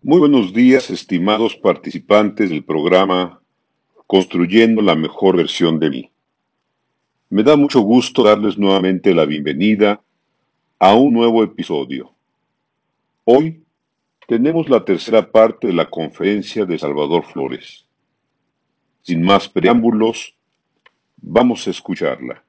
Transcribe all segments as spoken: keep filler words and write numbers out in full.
Muy buenos días, estimados participantes del programa Construyendo la mejor versión de mí. Me da mucho gusto darles nuevamente la bienvenida a un nuevo episodio. Hoy tenemos la tercera parte de la conferencia de Salvador Flores. Sin más preámbulos, vamos a escucharla.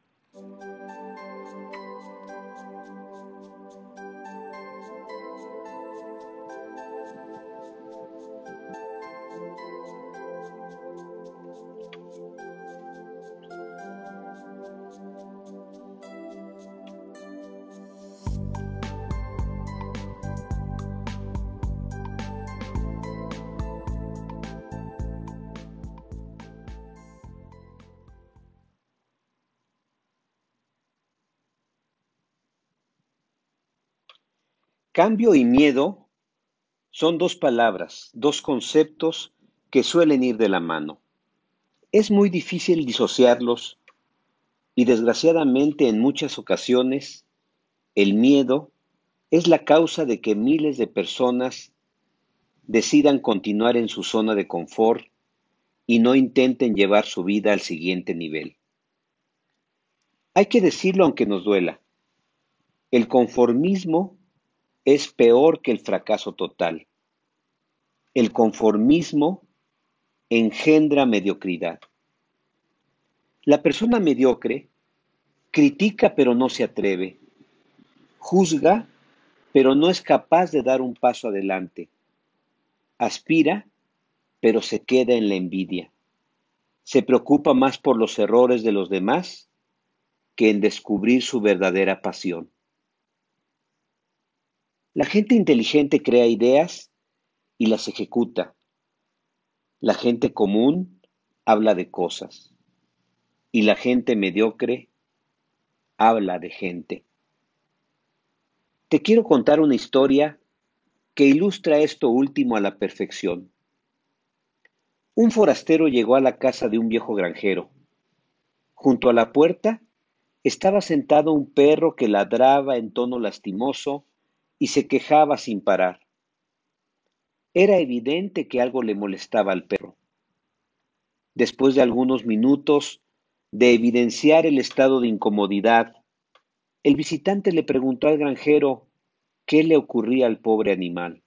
Cambio y miedo son dos palabras, dos conceptos que suelen ir de la mano. Es muy difícil disociarlos y desgraciadamente en muchas ocasiones el miedo es la causa de que miles de personas decidan continuar en su zona de confort y no intenten llevar su vida al siguiente nivel. Hay que decirlo aunque nos duela, el conformismo es peor que el fracaso total. El conformismo engendra mediocridad. La persona mediocre critica pero no se atreve, juzga pero no es capaz de dar un paso adelante, aspira pero se queda en la envidia, se preocupa más por los errores de los demás que en descubrir su verdadera pasión. La gente inteligente crea ideas y las ejecuta. La gente común habla de cosas y la gente mediocre habla de gente. Te quiero contar una historia que ilustra esto último a la perfección. Un forastero llegó a la casa de un viejo granjero. Junto a la puerta estaba sentado un perro que ladraba en tono lastimoso y se quejaba sin parar. Era evidente que algo le molestaba al perro. Después de algunos minutos de evidenciar el estado de incomodidad, el visitante le preguntó al granjero qué le ocurría al pobre animal.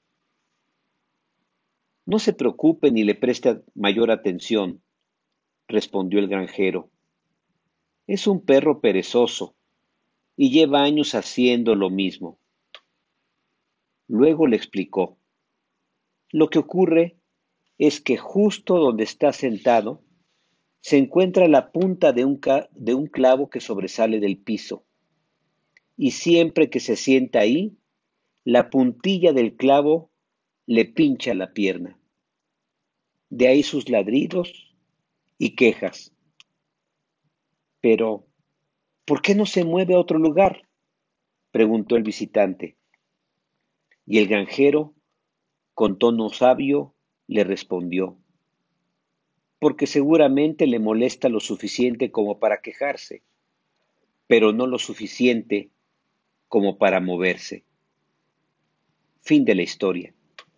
No se preocupe ni le preste mayor atención, respondió el granjero. Es un perro perezoso y lleva años haciendo lo mismo. Luego le explicó. Lo que ocurre es que justo donde está sentado se encuentra la punta de un, ca- de un clavo que sobresale del piso, y siempre que se sienta ahí, la puntilla del clavo le pincha la pierna. De ahí sus ladridos y quejas. Pero, ¿por qué no se mueve a otro lugar?, preguntó el visitante. Y el granjero, con tono sabio, le respondió, porque seguramente le molesta lo suficiente como para quejarse, pero no lo suficiente como para moverse. Fin de la historia.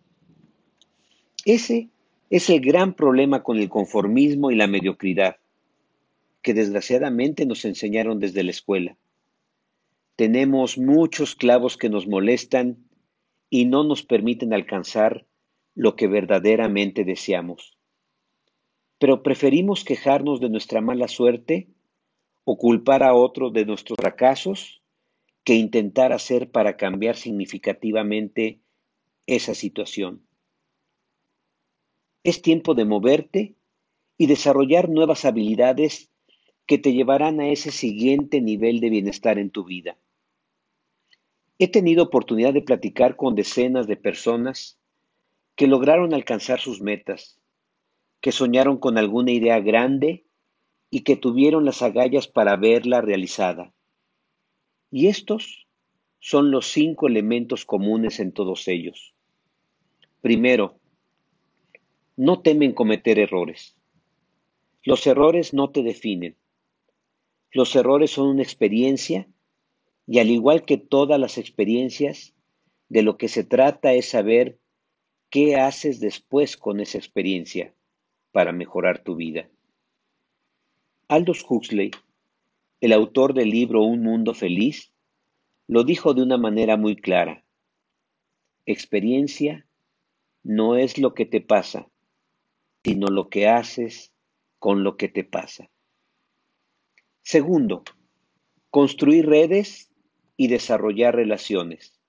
Ese es el gran problema con el conformismo y la mediocridad, que desgraciadamente nos enseñaron desde la escuela. Tenemos muchos clavos que nos molestan y no nos permiten alcanzar lo que verdaderamente deseamos. Pero preferimos quejarnos de nuestra mala suerte o culpar a otro de nuestros fracasos que intentar hacer para cambiar significativamente esa situación. Es tiempo de moverte y desarrollar nuevas habilidades que te llevarán a ese siguiente nivel de bienestar en tu vida. He tenido oportunidad de platicar con decenas de personas que lograron alcanzar sus metas, que soñaron con alguna idea grande y que tuvieron las agallas para verla realizada. Y estos son los cinco elementos comunes en todos ellos. Primero, no temen cometer errores. Los errores no te definen. Los errores son una experiencia y al igual que todas las experiencias, de lo que se trata es saber ¿Qué haces después con esa experiencia para mejorar tu vida? Aldous Huxley, el autor del libro Un Mundo Feliz, lo dijo de una manera muy clara. Experiencia no es lo que te pasa, sino lo que haces con lo que te pasa. Segundo, construir redes y desarrollar relaciones.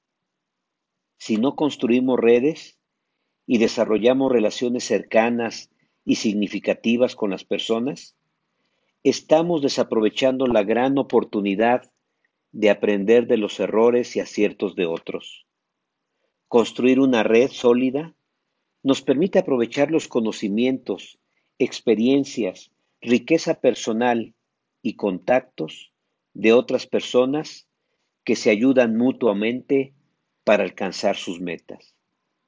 Si no construimos redes y desarrollamos relaciones cercanas y significativas con las personas, estamos desaprovechando la gran oportunidad de aprender de los errores y aciertos de otros. Construir una red sólida nos permite aprovechar los conocimientos, experiencias, riqueza personal y contactos de otras personas que se ayudan mutuamente para alcanzar sus metas.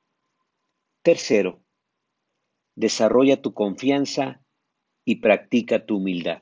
Tercero, desarrolla tu confianza y practica tu humildad.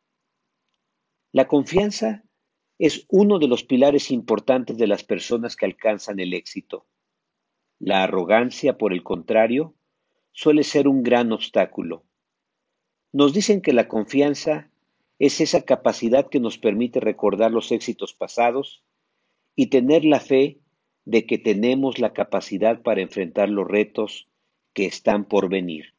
La confianza es uno de los pilares importantes de las personas que alcanzan el éxito. La arrogancia, por el contrario, suele ser un gran obstáculo. Nos dicen que la confianza es esa capacidad que nos permite recordar los éxitos pasados y tener la fe de que tenemos la capacidad para enfrentar los retos que están por venir.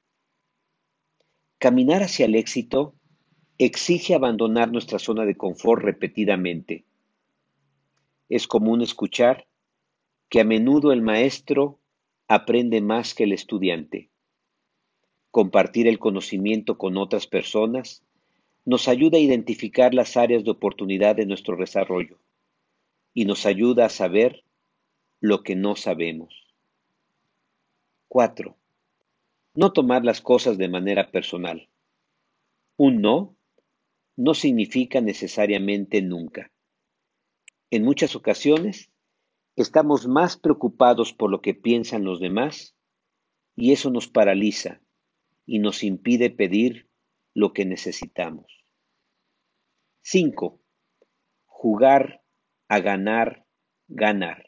Caminar hacia el éxito exige abandonar nuestra zona de confort repetidamente. Es común escuchar que a menudo el maestro aprende más que el estudiante. Compartir el conocimiento con otras personas nos ayuda a identificar las áreas de oportunidad de nuestro desarrollo y nos ayuda a saber lo que no sabemos. Cuatro. No tomar las cosas de manera personal. Un no no significa necesariamente nunca. En muchas ocasiones estamos más preocupados por lo que piensan los demás y eso nos paraliza y nos impide pedir lo que necesitamos. Cinco. Jugar a ganar, ganar.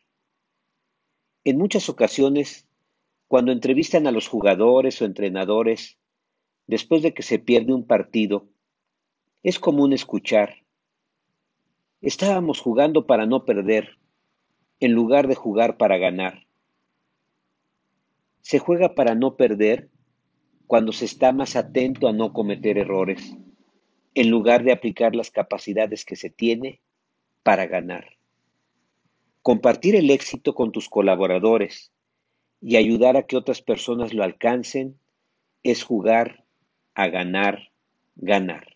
En muchas ocasiones, cuando entrevistan a los jugadores o entrenadores, después de que se pierde un partido, es común escuchar: estábamos jugando para no perder, en lugar de jugar para ganar. Se juega para no perder cuando se está más atento a no cometer errores, en lugar de aplicar las capacidades que se tiene para ganar. Compartir el éxito con tus colaboradores y ayudar a que otras personas lo alcancen es jugar a ganar, ganar.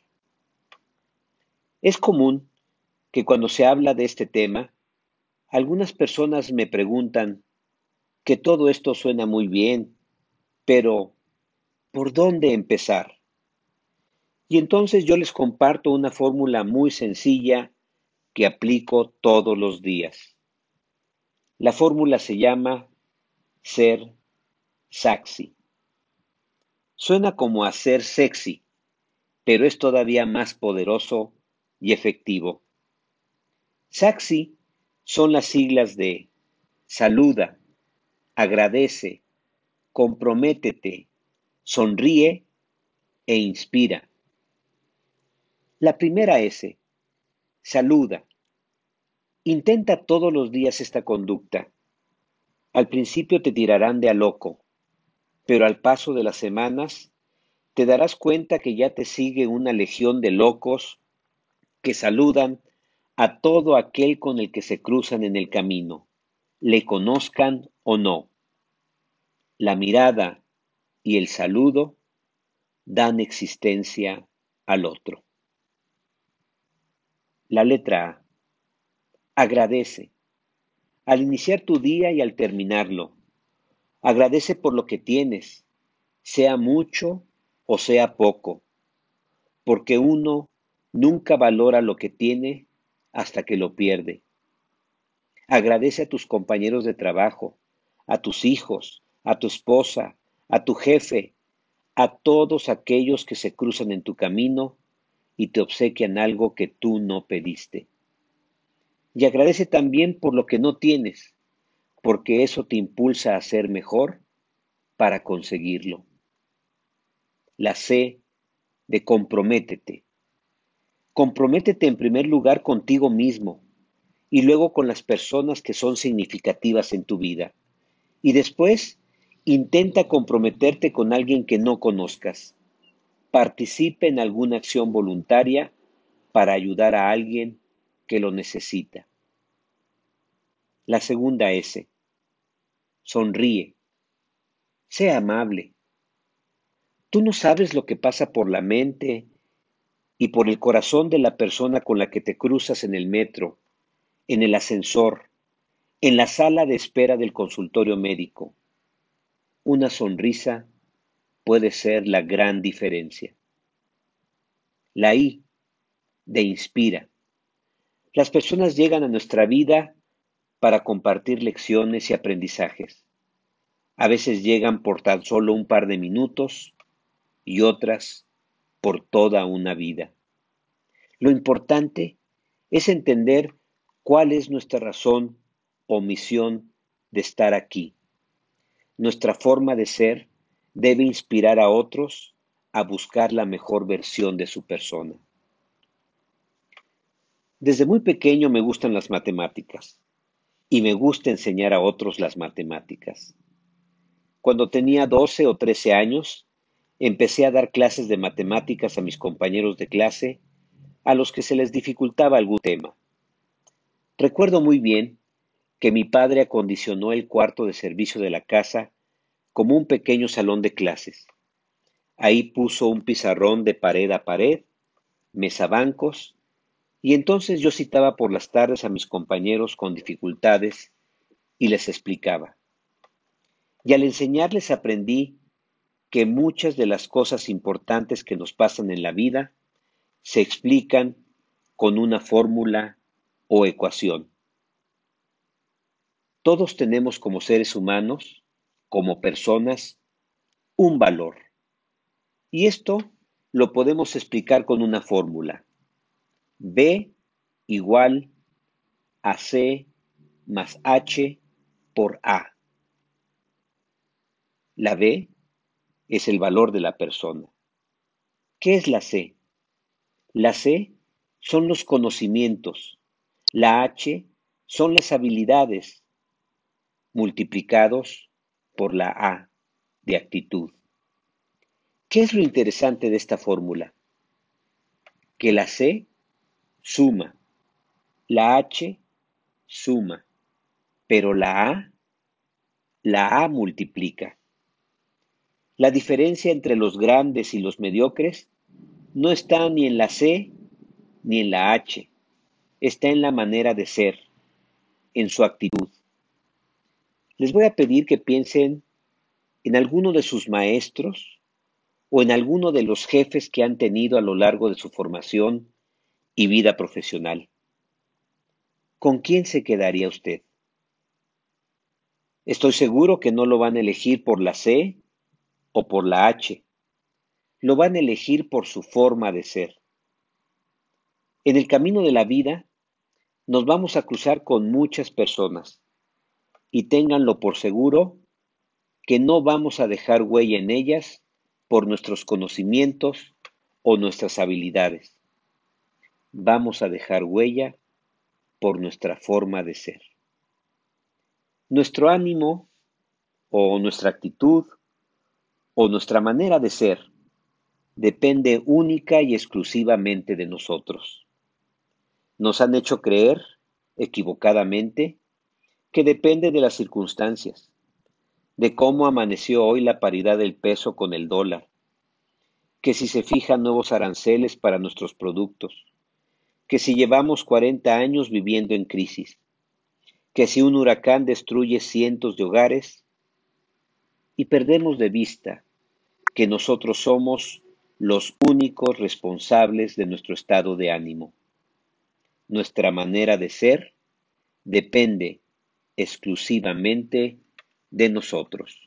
Es común que cuando se habla de este tema, algunas personas me preguntan que todo esto suena muy bien, pero ¿por dónde empezar? Y entonces yo les comparto una fórmula muy sencilla que aplico todos los días. La fórmula se llama ser sexy. Suena como a ser sexy, pero es todavía más poderoso y efectivo. Sexy son las siglas de saluda, agradece, comprométete, sonríe e inspira. La primera S, saluda. Intenta todos los días esta conducta. Al principio te tirarán de a loco, pero al paso de las semanas te darás cuenta que ya te sigue una legión de locos que saludan a todo aquel con el que se cruzan en el camino, le conozcan o no. La mirada y el saludo dan existencia al otro. La letra A. Agradece. Al iniciar tu día y al terminarlo, agradece por lo que tienes, sea mucho o sea poco, porque uno nunca valora lo que tiene hasta que lo pierde. Agradece a tus compañeros de trabajo, a tus hijos, a tu esposa, a tu jefe, a todos aquellos que se cruzan en tu camino y te obsequian algo que tú no pediste. Y agradece también por lo que no tienes, porque eso te impulsa a ser mejor para conseguirlo. La C de comprométete. Comprométete en primer lugar contigo mismo y luego con las personas que son significativas en tu vida. Y después, intenta comprometerte con alguien que no conozcas. Participe en alguna acción voluntaria para ayudar a alguien que lo necesita. La segunda S. Sonríe. Sea amable. Tú no sabes lo que pasa por la mente y por el corazón de la persona con la que te cruzas en el metro, en el ascensor, en la sala de espera del consultorio médico. Una sonrisa puede ser la gran diferencia. La I de inspira. Las personas llegan a nuestra vida para compartir lecciones y aprendizajes. A veces llegan por tan solo un par de minutos y otras por toda una vida. Lo importante es entender cuál es nuestra razón o misión de estar aquí. Nuestra forma de ser debe inspirar a otros a buscar la mejor versión de su persona. Desde muy pequeño me gustan las matemáticas y me gusta enseñar a otros las matemáticas. Cuando tenía doce o trece años, empecé a dar clases de matemáticas a mis compañeros de clase a los que se les dificultaba algún tema. Recuerdo muy bien que mi padre acondicionó el cuarto de servicio de la casa como un pequeño salón de clases. Ahí puso un pizarrón de pared a pared, mesabancos, y entonces yo citaba por las tardes a mis compañeros con dificultades y les explicaba. Y al enseñarles aprendí que muchas de las cosas importantes que nos pasan en la vida se explican con una fórmula o ecuación. Todos tenemos como seres humanos, como personas, un valor. Y esto lo podemos explicar con una fórmula. B igual a C más H por A. La B es el valor de la persona. ¿Qué es la C? La C son los conocimientos. La H son las habilidades multiplicados por la A de actitud. ¿Qué es lo interesante de esta fórmula? Que la C suma, la H suma, pero la A, la A multiplica. La diferencia entre los grandes y los mediocres no está ni en la C ni en la H, está en la manera de ser, en su actitud. Les voy a pedir que piensen en alguno de sus maestros o en alguno de los jefes que han tenido a lo largo de su formación y vida profesional. ¿Con quién se quedaría usted? Estoy seguro que no lo van a elegir por la C o por la H, lo van a elegir por su forma de ser. En el camino de la vida nos vamos a cruzar con muchas personas y ténganlo por seguro que no vamos a dejar huella en ellas por nuestros conocimientos o nuestras habilidades. Vamos a dejar huella por nuestra forma de ser. Nuestro ánimo o nuestra actitud o nuestra manera de ser depende única y exclusivamente de nosotros. Nos han hecho creer, equivocadamente, que depende de las circunstancias, de cómo amaneció hoy la paridad del peso con el dólar, que si se fijan nuevos aranceles para nuestros productos, que si llevamos cuarenta años viviendo en crisis, que si un huracán destruye cientos de hogares, y perdemos de vista que nosotros somos los únicos responsables de nuestro estado de ánimo. Nuestra manera de ser depende exclusivamente de nosotros.